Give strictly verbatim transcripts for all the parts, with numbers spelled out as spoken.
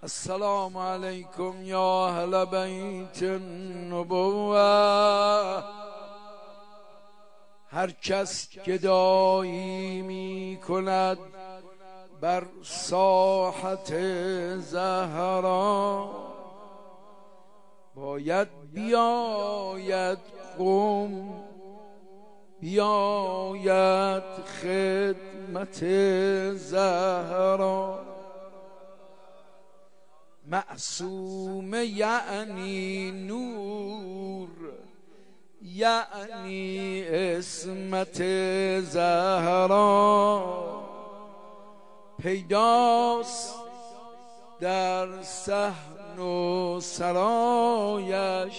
السلام علیکم یا اهل بیت النبوة. هر کس گدایی می کند بر ساحت زهرا، باید بیاید قوم، بیاید خدمت زهرا. معصومه یعنی نور، یعنی عصمت زهرا. پیداست در صحن و سرایش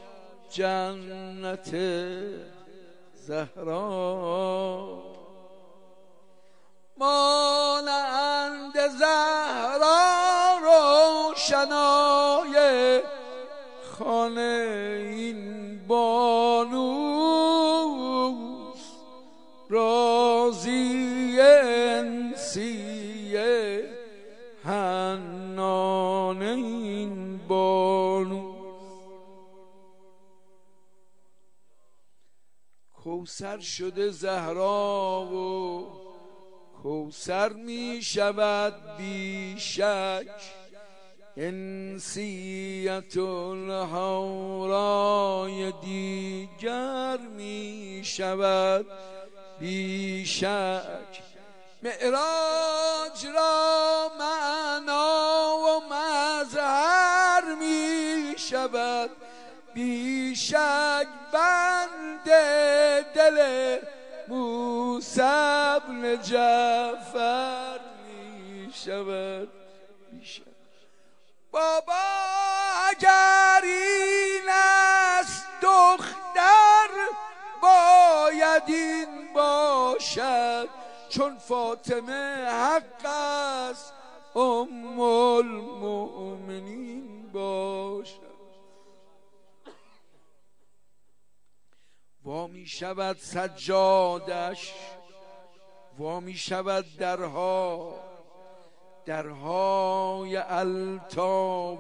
جنت زهرا. مانند زهرا روشنای خانه این بانوس، رازی انسیه حنان این بانوس. کوثر شده زهرا و کوثر می شود بی شک، انسیت الحورای دیگر می شود بی شک. معراج را معنا و مظهر می شود بی شک. بند دل موسی بن جعفر می شود بی شک. بابا اگر این است دختر باید این باشد، چون فاطمه حق است ام المؤمنین باشد. وا می شود سجادش، وا می شود درها، درهای الطاف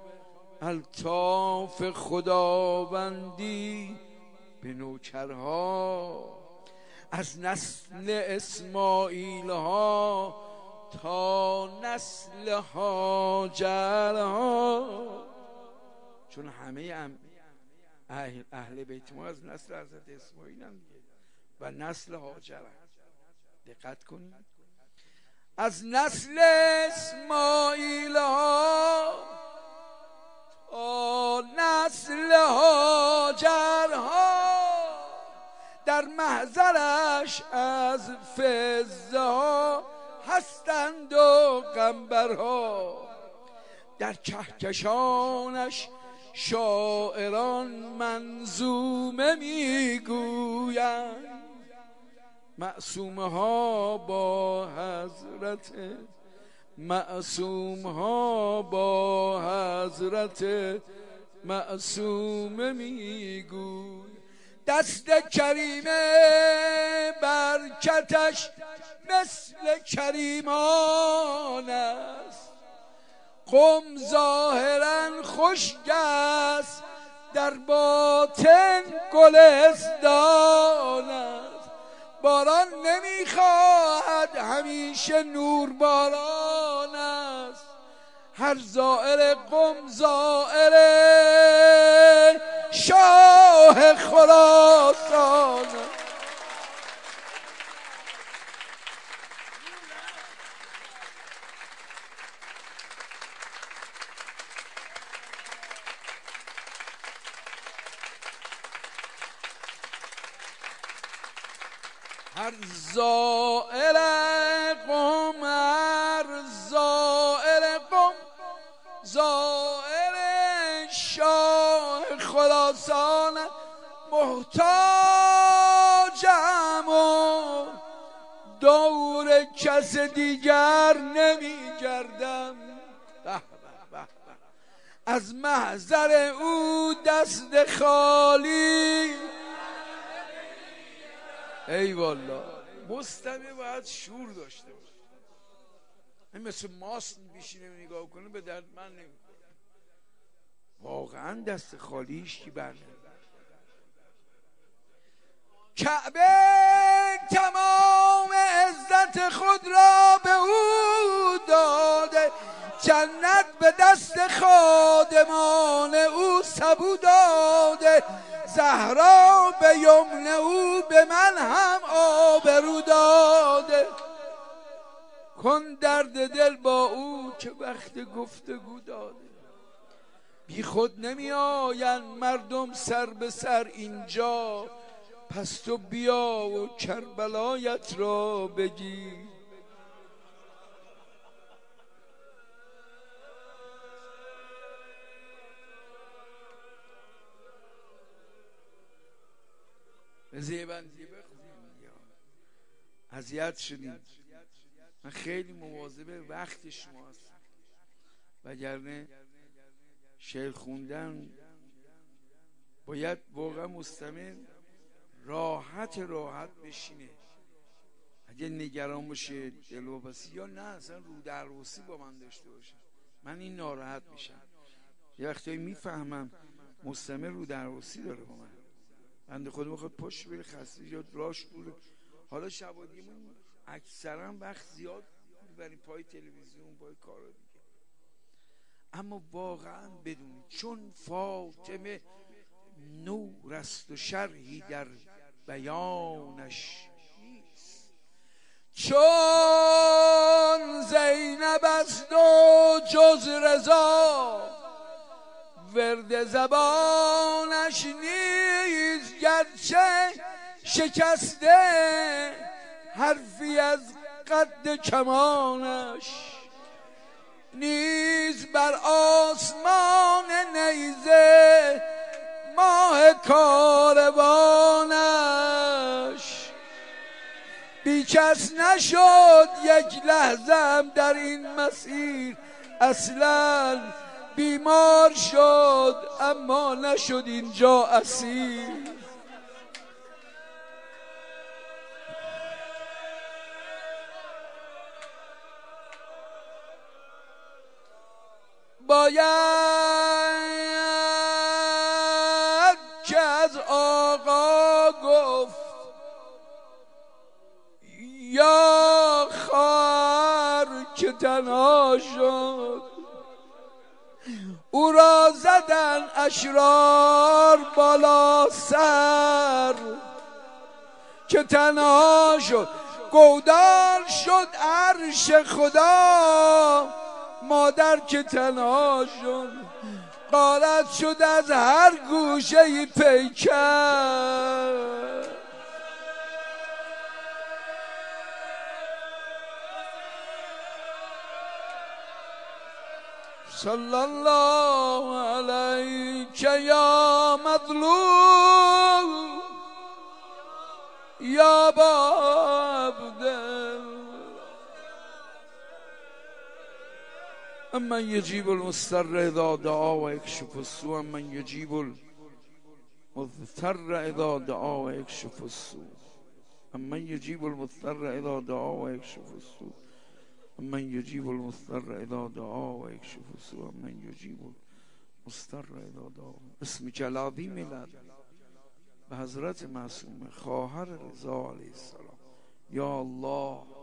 الطاف خداوندی به نوکرها. از نسل اسماعیل ها تا نسل هاجرها، چون همه هم اهل, اهل بیت ما از نسل حضرت اسماعیل هم دیگه و نسل هاجر هم. دقت کنید، از نسل اسماعیل ها تا نسل هاجر ها، در محضرش از فضه ها هستند و قنبرها. در کهکشانش شاعران منظومه میگویند، معصومه ها با حضرت، معصوم ها با حضرت معصومه میگوی. دست کریمه برکتش مثل کریمان است، قم ظاهرا خشک است در باطن گلستان است. باران نمیخواهد همیشه نور باران است، هر زائر قم زائر شاه خراسان است. هر زائر قم، هر زائر قم زائر شاه خراسان، محتاجم و دور کس دیگر نمی گردم. از محضر او دست خالی. ای والله مستمع باید شور داشته باشه. این مثل ماست بیشینه نگاه کنه به درد من نمیکنه. واقعا دست خالیش کی برنه. کعبه تمام عزت خود را به او داده، جنت به دست خادمان او سبو داده، زهرا به یمن او به من هم آبرو داده. کن درد دل با او که وقت گفتگو داده. بی خود نمی آیند مردم سر به سر اینجا، پس تو بیا و کربلایت را بگیر. زیبندی بخونیم، اذیت شدیم. من خیلی مواظب وقت شما هستم، وگرنه شعر خوندن باید واقعا مستمر راحت راحت بشینه. اگه نگران باشه دلواپسی یا نه اصلا رو درواسی با من داشته باشه، من این ناراحت میشم. یه وقتایی میفهمم مستمر رو درواسی داره با من، بنده خود میخواد پشت بره خسته یا راش دوره. حالا شبادیمون اکثرا وقت زیاد میبریم پای تلویزیون، پای کارا دیگه. اما واقعا بدونید چون فاطمه نور است و شرحی در بیانش نیست، چون زینب است و جز رضا ورد زبانش نیست، گرچه شکسته حرفی از قد کمانش نیز، بر آسمان نیزه ماه کاروانش بی کس نشد یک لحظم در این مسیر، اصلا بیمار شد اما نشد اینجا اسیر. باید که از آقا گفت یا خواهر که تنها شد، او را زدن اشرار بالا سر که تنها شد، گودال شد عرش خدا مادر که تنها شد، غارت شد از هر گوشه پیکر. صلی الله علیک یا مظلوم یا عبدالله. امن یجیب المضطر اذا دعا و یکشف السوء، امن یجیب المضطر اذا دعا و یکشف السوء، امن یجیب المضطر اذا دعا و یکشف السوء، امن یجیب المضطر اذا دعا و یکشف السوء، امن یجیب المضطر اذا دعا. اسم جلابی میلاد به حضرت معصومه خواهر رضا علیه السلام. یا الله